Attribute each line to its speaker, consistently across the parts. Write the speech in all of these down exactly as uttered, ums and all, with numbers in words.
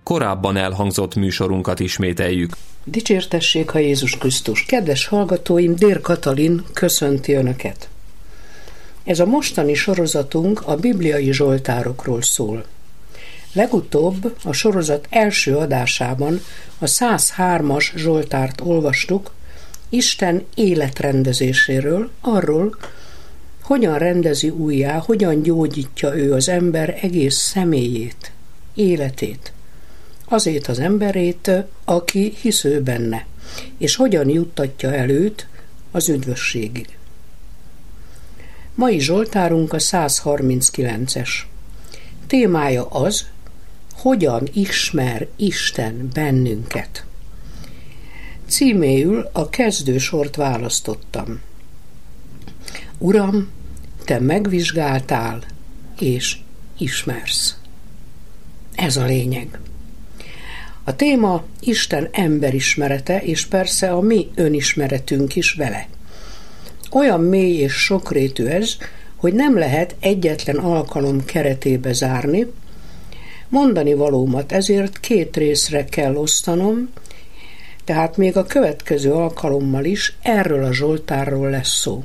Speaker 1: korábban elhangzott műsorunkat ismételjük.
Speaker 2: Dicsértessék a Jézus Krisztus! Kedves hallgatóim, Dér Katalin köszönti Önöket! Ez a mostani sorozatunk a bibliai zsoltárokról szól. Legutóbb a sorozat első adásában a száz hármas zsoltárt olvastuk, Isten életrendezéséről, arról, hogyan rendezi újjá, hogyan gyógyítja ő az ember egész személyét, életét, azért az emberét, aki hisz ő benne, és hogyan juttatja el őt az üdvösségig. Mai zsoltárunk a száz harminckilences. Témája az, hogyan ismer Isten bennünket. Címéül a kezdősort választottam. Uram, te megvizsgáltál, és ismersz. Ez a lényeg. A téma Isten emberismerete, és persze a mi önismeretünk is vele. Olyan mély és sokrétű ez, hogy nem lehet egyetlen alkalom keretébe zárni. Mondani valómat ezért két részre kell osztanom, tehát még a következő alkalommal is erről a zsoltárról lesz szó.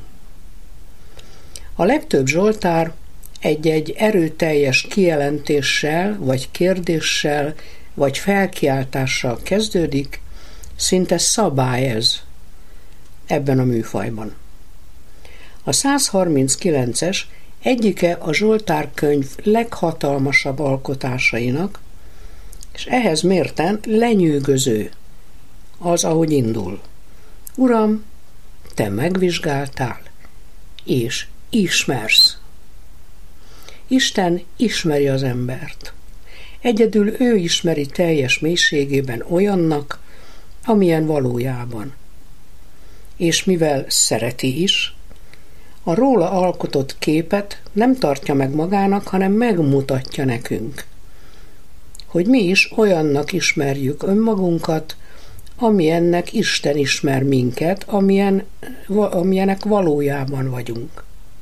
Speaker 2: A legtöbb zsoltár egy-egy erőteljes kijelentéssel, vagy kérdéssel, vagy felkiáltással kezdődik, szinte szabály ez ebben a műfajban. A száz harminckilences egyike a zsoltárkönyv leghatalmasabb alkotásainak, és ehhez mérten lenyűgöző az, ahogy indul. Uram, te megvizsgáltál, és ismersz. Isten ismeri az embert. Egyedül ő ismeri teljes mélységében olyannak, amilyen valójában. És mivel szereti is, a róla alkotott képet nem tartja meg magának, hanem megmutatja nekünk, hogy mi is olyannak ismerjük önmagunkat, amilyennek Isten ismer minket, amilyen, amilyenek valójában vagyunk.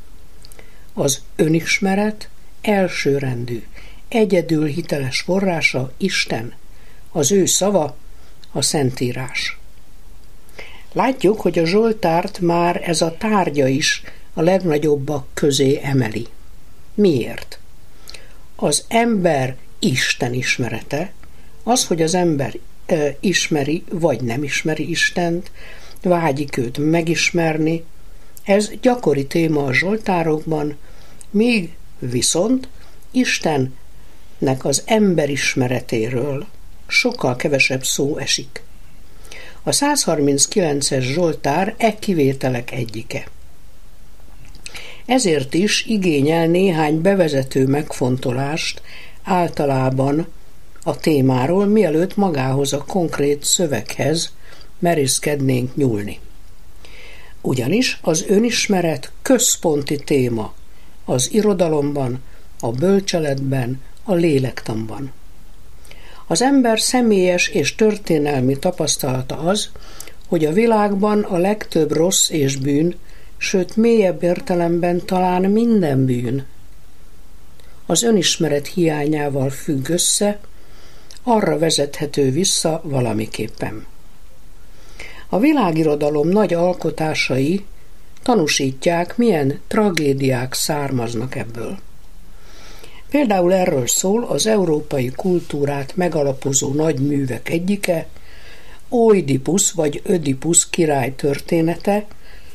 Speaker 2: Az önismeret elsőrendű, egyedül hiteles forrása Isten, az ő szava, a Szentírás. Látjuk, hogy a zsoltárt már ez a tárgya is a legnagyobbak közé emeli. Miért? Az ember Isten ismerete, az, hogy az ember e, ismeri vagy nem ismeri Istent, vágyik őt megismerni, ez gyakori téma a zsoltárokban, míg viszont Istennek az emberismeretéről sokkal kevesebb szó esik. A száz harminckilences zsoltár e kivételek egyike. Ezért is igényel néhány bevezető megfontolást általában a témáról, mielőtt magához a konkrét szöveghez merészkednénk nyúlni. Ugyanis az önismeret központi téma az irodalomban, a bölcseletben, a lélektanban. Az ember személyes és történelmi tapasztalata az, hogy a világban a legtöbb rossz és bűn, sőt mélyebb értelemben talán minden bűn az önismeret hiányával függ össze, arra vezethető vissza valamiképpen. A világirodalom nagy alkotásai tanúsítják, milyen tragédiák származnak ebből. Például erről szól az európai kultúrát megalapozó nagy művek egyike, Oidipusz vagy Ödipusz király története,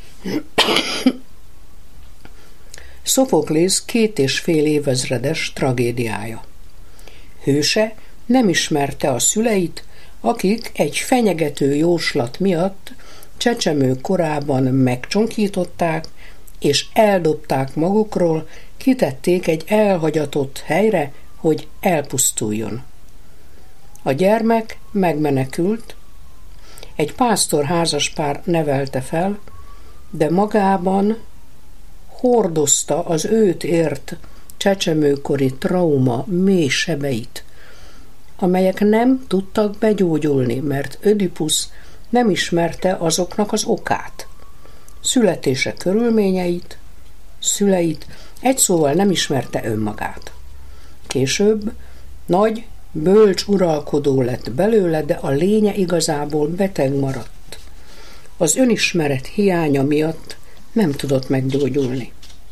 Speaker 2: Szofoklész két és fél évezredes tragédiája. Hőse nem ismerte a szüleit, akik egy fenyegető jóslat miatt csecsemő korában megcsonkították, és eldobták magukról, kitették egy elhagyatott helyre, hogy elpusztuljon. A gyermek megmenekült, egy pásztor házaspár nevelte fel, de magában hordozta az őt ért csecsemőkori trauma mély sebeit, amelyek nem tudtak begyógyulni, mert Ödipusz nem ismerte azoknak az okát, születése körülményeit, szüleit, egy szóval nem ismerte önmagát. Később nagy bölcs uralkodó lett belőle, de a lénye igazából beteg maradt. Az önismeret hiánya miatt nem tudott meggyógyulni.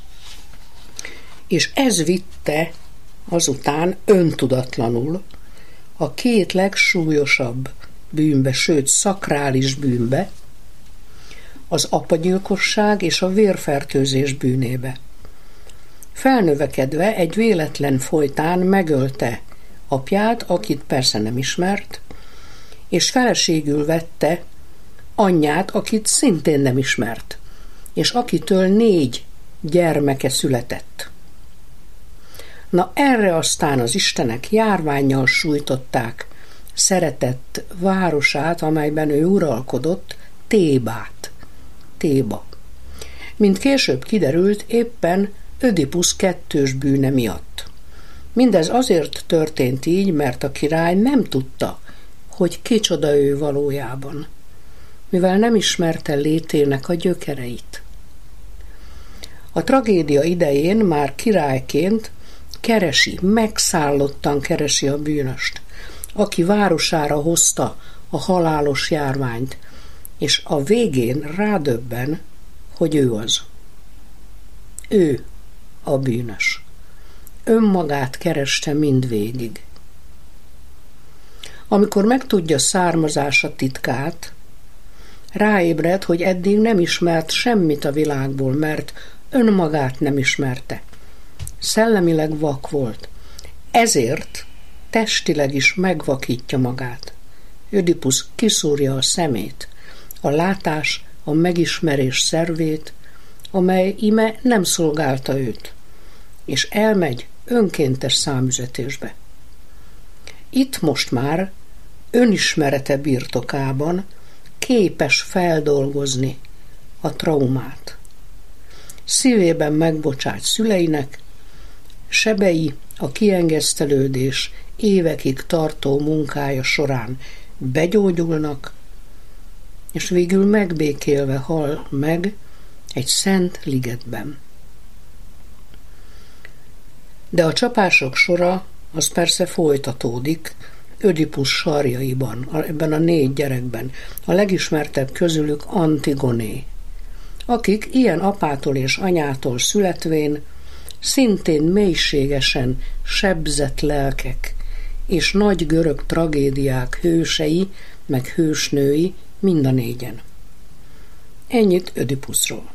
Speaker 2: És ez vitte azután öntudatlanul a két legsúlyosabb bűnbe, sőt szakrális bűnbe, az apagyilkosság és a vérfertőzés bűnébe. Felnövekedve egy véletlen folytán megölte apját, akit persze nem ismert, és feleségül vette anyját, akit szintén nem ismert, és akitől négy gyermeke született. Na erre aztán az istenek járvánnyal sújtották szeretett városát, amelyben ő uralkodott, Tébát. Téba. Mint később kiderült, éppen Ödipusz kettős bűne miatt. Mindez azért történt így, mert a király nem tudta, hogy kicsoda ő valójában, mivel nem ismerte létének a gyökereit. A tragédia idején már királyként keresi, megszállottan keresi a bűnöst, aki városára hozta a halálos járványt, és a végén rádöbben, hogy ő az. Ő a bűnös. Önmagát kereste mindvégig. Amikor megtudja származása titkát, ráébred, hogy eddig nem ismert semmit a világból, mert önmagát nem ismerte. Szellemileg vak volt. Ezért testileg is megvakítja magát. Ödipusz kiszúrja a szemét, a látás, a megismerés szervét, amely ime nem szolgálta őt, és elmegy önkéntes számüzetésbe. Itt most már önismerete birtokában képes feldolgozni a traumát. Szívében megbocsát szüleinek, sebei a kiengesztelődés évekig tartó munkája során begyógyulnak, és végül megbékélve hal meg egy szent ligetben. De a csapások sora az persze folytatódik Ödipusz sarjaiban, ebben a négy gyerekben. A legismertebb közülük Antigoné, akik ilyen apától és anyától születvén szintén mélységesen sebzett lelkek és nagy görög tragédiák hősei, meg hősnői mind a négyen. Ennyit Ödipuszról.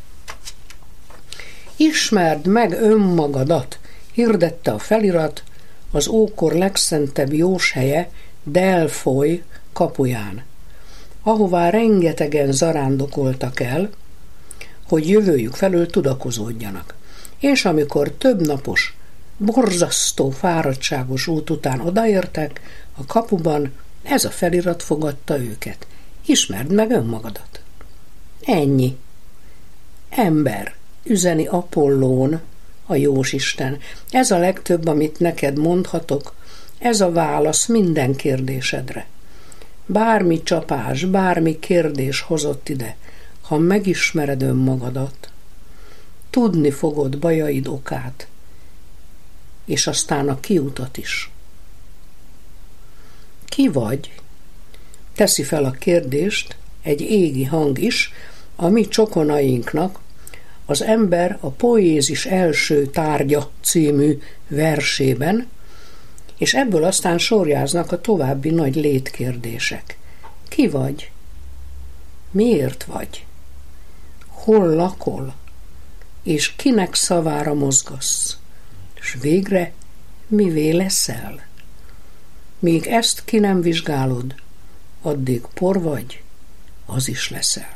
Speaker 2: Ismerd meg önmagadat, hirdette a felirat az ókor legszentebb jóshelye Delfoly kapuján, ahová rengetegen zarándokoltak el, hogy jövőjük felől tudakozódjanak. És amikor több napos, borzasztó, fáradtságos út után odaértek, a kapuban ez a felirat fogadta őket. Ismerd meg önmagadat. Ennyi. Ember, üzeni Apollón, a jósisten. Ez a legtöbb, amit neked mondhatok, ez a válasz minden kérdésedre. Bármi csapás, bármi kérdés hozott ide, ha megismered önmagadat, tudni fogod bajaid okát, és aztán a kiutat is. Ki vagy? Teszi fel a kérdést egy égi hang is, a mi csokonainknak az Ember a Poézis első tárgya című versében, és ebből aztán sorjáznak a további nagy létkérdések. Ki vagy? Miért vagy? Hol lakol? És kinek szavára mozgasz? És végre mivé leszel? Míg ezt ki nem vizsgálod, addig por vagy, az is leszel.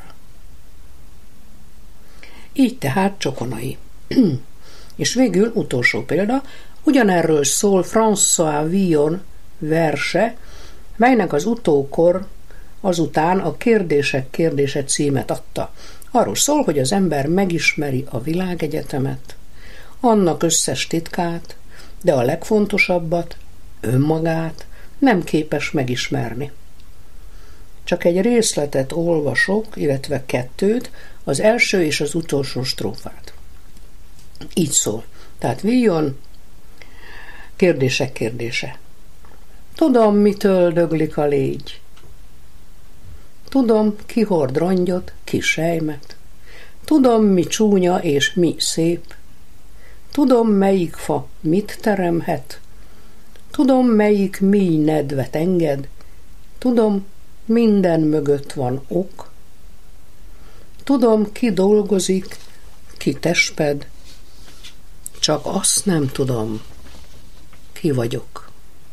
Speaker 2: Így tehát csokonai. És végül utolsó példa, ugyanerről szól François Villon verse, melynek az utókor azután a Kérdések kérdése címet adta. Arról szól, hogy az ember megismeri a világegyetemet, annak összes titkát, de a legfontosabbat, önmagát nem képes megismerni. Csak egy részletet olvasok, illetve kettőt, az első és az utolsó strófát. Így szól. Tehát Villon Kérdések kérdése. Tudom, mitől döglik a légy. Tudom, ki hord rongyot, ki sejmet. Tudom, mi csúnya és mi szép. Tudom, melyik fa mit teremhet. Tudom, melyik mély nedvet enged. Tudom, minden mögött van ok. Tudom, ki dolgozik, ki tesped. Csak azt nem tudom, ki vagyok.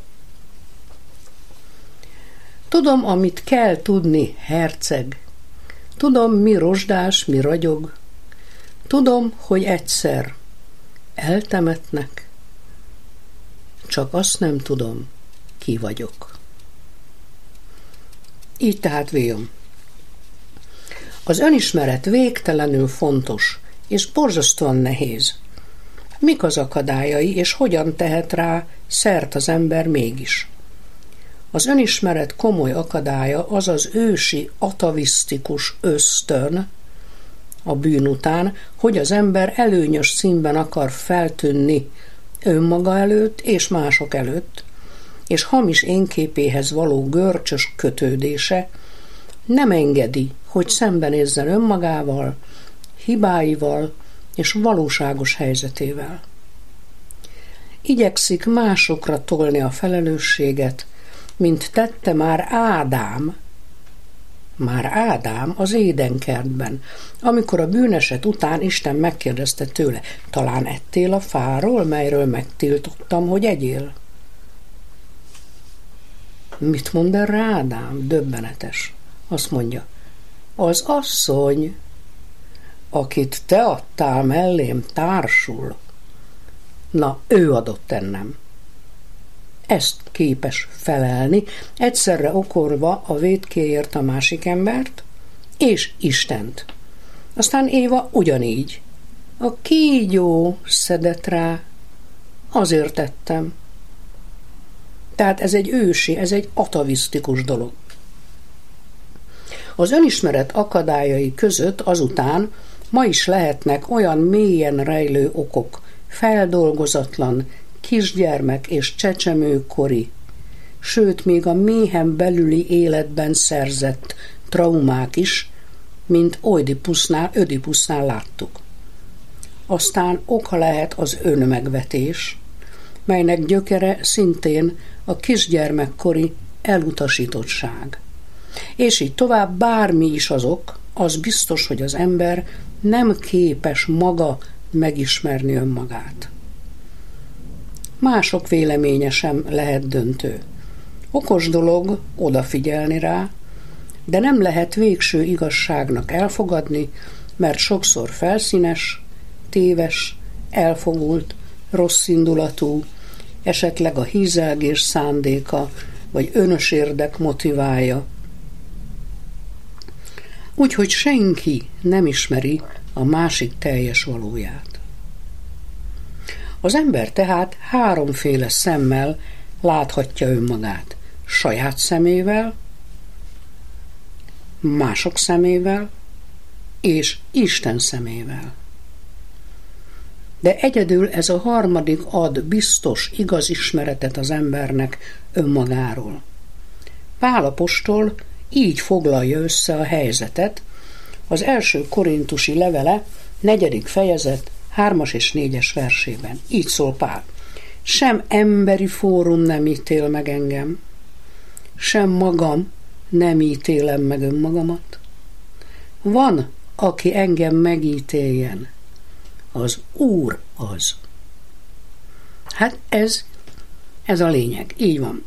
Speaker 2: Tudom, amit kell tudni, herceg. Tudom, mi rozsdás, mi ragyog. Tudom, hogy egyszer eltemetnek. Csak azt nem tudom, ki vagyok. Így tehát vélyom. Az önismeret végtelenül fontos, és borzasztóan nehéz. Mik az akadályai, és hogyan tehet rá szert az ember mégis? Az önismeret komoly akadálya az az ősi atavisztikus ösztön a bűn után, hogy az ember előnyös színben akar feltűnni önmaga előtt és mások előtt, és hamis énképéhez való görcsös kötődése nem engedi, hogy szembenézzen önmagával, hibáival és valóságos helyzetével. Igyekszik másokra tolni a felelősséget, mint tette már Ádám, már Ádám az édenkertben, amikor a bűneset után Isten megkérdezte tőle, talán ettél a fáról, melyről megtiltottam, hogy egyél? Mit mond erre Ádám? Döbbenetes. Azt mondja, az asszony, akit te adtál mellém társul, na, ő adott ennem. Ezt képes felelni, egyszerre okolva a vétkéért a másik embert, és Istent. Aztán Éva ugyanígy. A kígyó szedett rá, azért tettem. Tehát ez egy ősi, ez egy atavisztikus dolog. Az önismeret akadályai között azután ma is lehetnek olyan mélyen rejlő okok, feldolgozatlan, kisgyermek és csecsemőkori, sőt még a méhen belüli életben szerzett traumák is, mint Oidipusznál, Ödipusznál láttuk. Aztán oka lehet az önmegvetés, melynek gyökere szintén a kisgyermekkori elutasítottság. És így tovább bármi is az ok, az biztos, hogy az ember nem képes maga megismerni önmagát. Mások véleménye sem lehet döntő. Okos dolog odafigyelni rá, de nem lehet végső igazságnak elfogadni, mert sokszor felszínes, téves, elfogult, rosszindulatú, esetleg a hízelgés szándéka, vagy önös érdek motiválja. Úgyhogy senki nem ismeri a másik teljes valóját. Az ember tehát háromféle szemmel láthatja önmagát. Saját szemével, mások szemével és Isten szemével. De egyedül ez a harmadik ad biztos, igaz ismeretet az embernek önmagáról. Pál apostol így foglalja össze a helyzetet az első korintusi levele negyedik fejezet hármas és négyes versében. Így szól Pál. Sem emberi fórum nem ítél meg engem, sem magam nem ítélem meg önmagamat. Van, aki engem megítéljen. Az Úr az. Hát ez, ez a lényeg. Így van.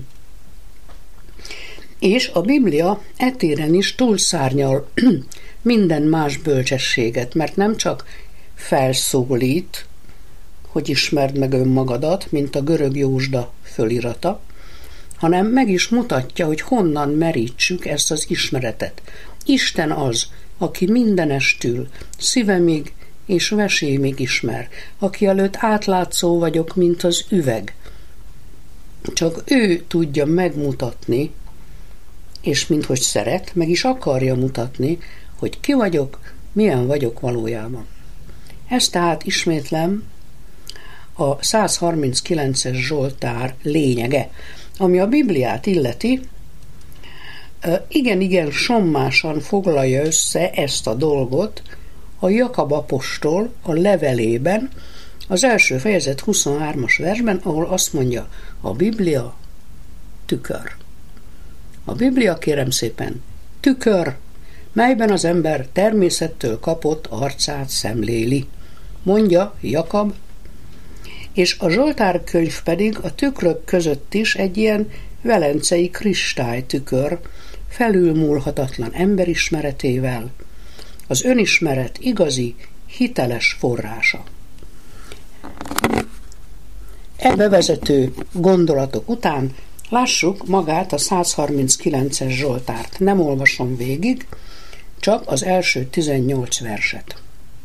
Speaker 2: És a Biblia etéren is túlszárnyal minden más bölcsességet, mert nem csak felszólít, hogy ismerd meg önmagadat, mint a görög jósda fölirata, hanem meg is mutatja, hogy honnan merítsük ezt az ismeretet. Isten az, aki mindenestül, szívemig és vesémig ismer, aki előtt átlátszó vagyok, mint az üveg. Csak ő tudja megmutatni, és minthogy szeret, meg is akarja mutatni, hogy ki vagyok, milyen vagyok valójában. Ez tehát ismétlem a száz harminckilences Zsoltár lényege. Ami a Bibliát illeti, igen-igen sommásan foglalja össze ezt a dolgot a Jakab apostol a levelében, az első fejezet huszonhármas versben, ahol azt mondja, a Biblia tükör. A Biblia, kérem szépen, tükör, melyben az ember természettől kapott arcát szemléli, mondja Jakab, és a Zsoltárkönyv pedig a tükrök között is egy ilyen velencei kristálytükör, felülmúlhatatlan emberismeretével, az önismeret igazi, hiteles forrása. E bevezető gondolatok után lássuk magát a százharminckilences Zsoltárt. Nem olvasom végig, csak az első tizennyolc verset.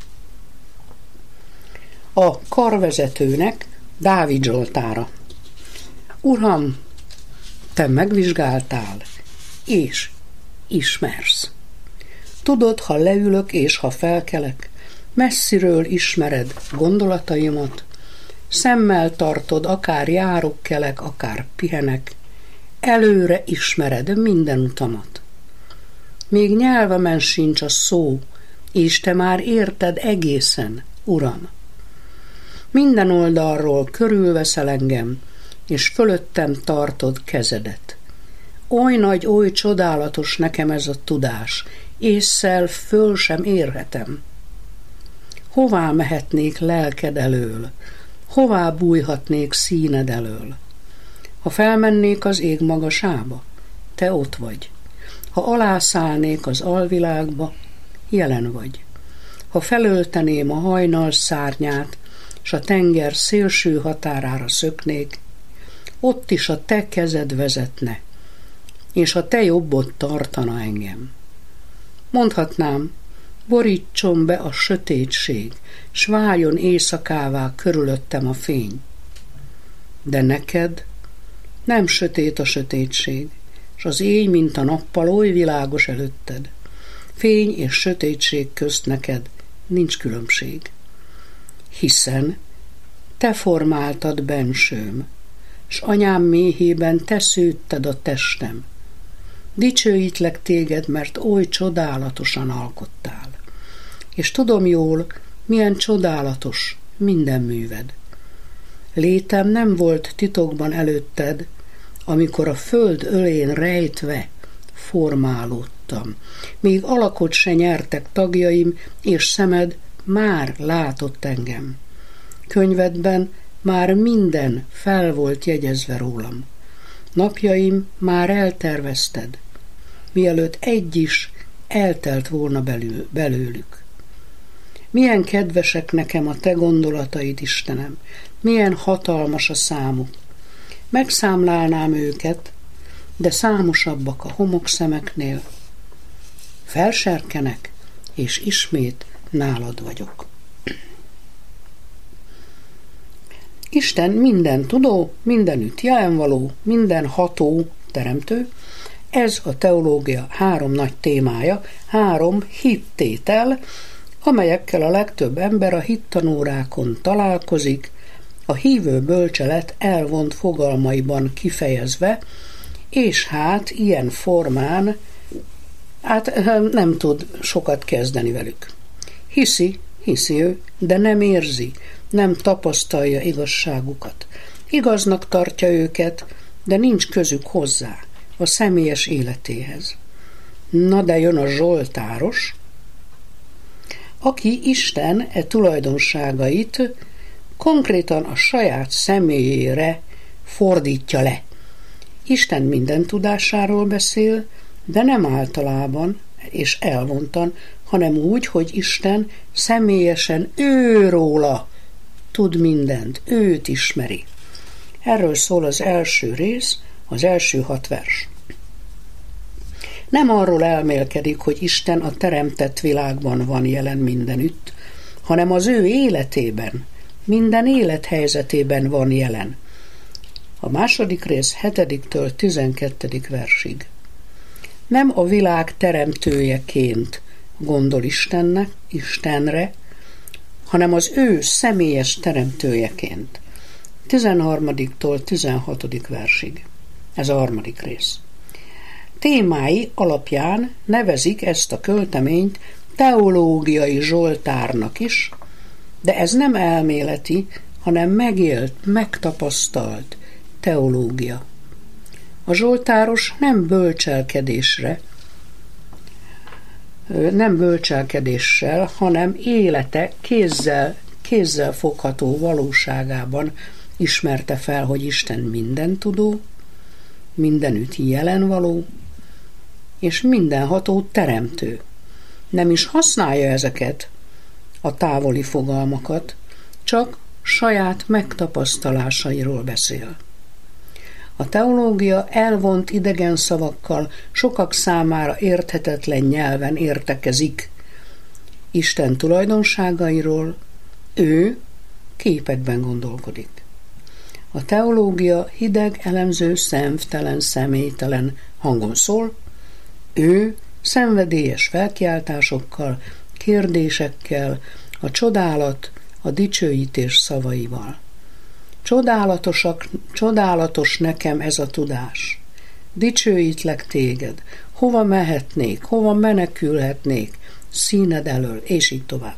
Speaker 2: A karvezetőnek Dávid Zsoltára. Uram, te megvizsgáltál, és ismersz. Tudod, ha leülök és ha felkelek, messziről ismered gondolataimat, szemmel tartod, akár járok, kelek, akár pihenek, előre ismered minden utamat. Még nyelvemen sincs a szó, és te már érted egészen, Uram. Minden oldalról körülveszel engem, és fölöttem tartod kezedet. Oly nagy, oly csodálatos nekem ez a tudás, ésszel föl sem érhetem. Hová mehetnék lelked elől? Hová bújhatnék színed elől? Ha felmennék az ég magasába, te ott vagy. Ha alászállnék az alvilágba, jelen vagy. Ha felölteném a hajnal szárnyát, s a tenger szélső határára szöknék, ott is a te kezed vezetne, és a te jobbod tartana engem. Mondhatnám, borítson be a sötétség, s váljon éjszakává körülöttem a fény. De neked nem sötét a sötétség, s az éj, mint a nappal, oly világos előtted. Fény és sötétség közt neked nincs különbség. Hiszen te formáltad bensőm, s anyám méhében te szőtted a testem. Dicsőítlek téged, mert oly csodálatosan alkottál. És tudom jól, milyen csodálatos minden műved. Létem nem volt titokban előtted, amikor a föld ölén rejtve formálódtam. Még alakot se nyertek tagjaim, és szemed már látott engem. Könyvedben már minden fel volt jegyezve rólam. Napjaim már eltervezted, mielőtt egy is eltelt volna belül, belőlük. Milyen kedvesek nekem a te gondolataid, Istenem, milyen hatalmas a számuk. Megszámlálnám őket, de számosabbak a homokszemeknél. Felserkenek, és ismét nálad vagyok. Isten minden tudó, mindenütt jelenvaló, minden ható teremtő. Ez a teológia három nagy témája, három hittétel, amelyekkel a legtöbb ember a hittanórákon találkozik, a hívő bölcselet elvont fogalmaiban kifejezve, és hát ilyen formán hát nem tud sokat kezdeni velük. Hiszi, hiszi ő, de nem érzi, nem tapasztalja igazságukat. Igaznak tartja őket, de nincs közük hozzá, a személyes életéhez. Na de jön a zsoltáros, aki Isten e tulajdonságait konkrétan a saját személyére fordítja le. Isten minden tudásáról beszél, de nem általában és elvontan, hanem úgy, hogy Isten személyesen őróla tud mindent, őt ismeri. Erről szól az első rész, az első hat vers. Nem arról elmélkedik, hogy Isten a teremtett világban van jelen mindenütt, hanem az ő életében, minden élethelyzetében van jelen. A második rész hetediktől tizenkettedik versig. Nem a világ teremtőjeként gondol Istennek, Istenre, hanem az ő személyes teremtőjeként. tizenharmadiktól tizenhatodik versig. Ez a harmadik rész. Témái alapján nevezik ezt a költeményt teológiai zsoltárnak is, de ez nem elméleti, hanem megélt, megtapasztalt teológia. A zsoltáros nem bölcselkedésre, nem bölcselkedéssel, hanem élete kézzel, kézzel fogható valóságában ismerte fel, hogy Isten mindentudó, mindenütt jelenvaló, és mindenható teremtő. Nem is használja ezeket a távoli fogalmakat, csak saját megtapasztalásairól beszél. A teológia elvont idegen szavakkal, sokak számára érthetetlen nyelven értekezik Isten tulajdonságairól, ő képekben gondolkodik. A teológia hideg, elemző, szemtelen, személytelen hangon szól, ő szenvedélyes felkiáltásokkal, kérdésekkel, a csodálat, a dicsőítés szavaival. Csodálatosak, csodálatos nekem ez a tudás. Dicsőítlek téged, hova mehetnék, hova menekülhetnék, színed elől, és így tovább.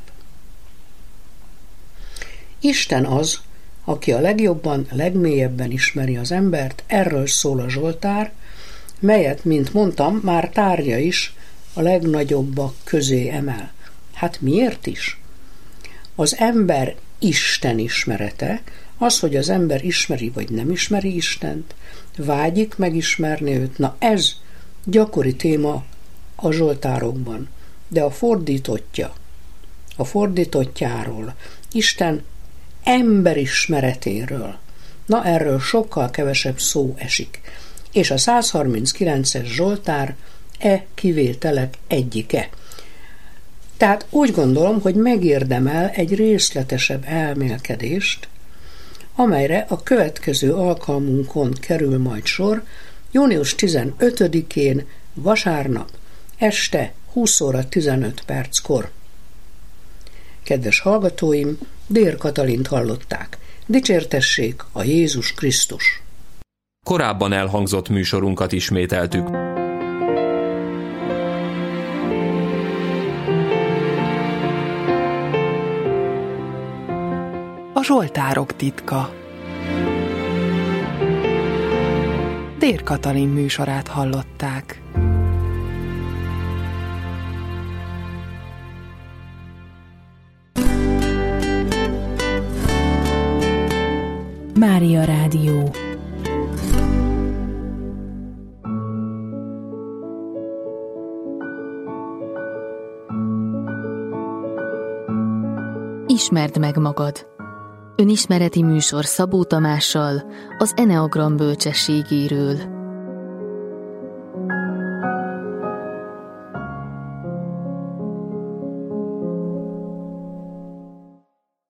Speaker 2: Isten az, aki a legjobban, legmélyebben ismeri az embert, erről szól a zsoltár, melyet, mint mondtam, már tárgya is a legnagyobbak közé emel. Hát miért is? Az ember Isten ismerete, az, hogy az ember ismeri vagy nem ismeri Istent, vágyik megismerni őt, na ez gyakori téma a zsoltárokban, de a fordítottja, a fordítottjáról, Isten emberismeretéről, na erről sokkal kevesebb szó esik, és a százharminckilences zsoltár e kivételek egyike. Tehát úgy gondolom, hogy megérdemel egy részletesebb elmélkedést, amelyre a következő alkalmunkon kerül majd sor, június tizenötödikén, vasárnap, este húsz óra tizenöt perckor. Kedves hallgatóim, Dér Katalint hallották. Dicsértessék a Jézus Krisztus!
Speaker 1: Korábban elhangzott műsorunkat ismételtük.
Speaker 3: A zsoltárok titka. Dér Katalin műsorát hallották.
Speaker 4: Mária Rádió. Ismerd meg magad. Önismereti műsor Szabó Tamással, az Eneagram bölcsességéről.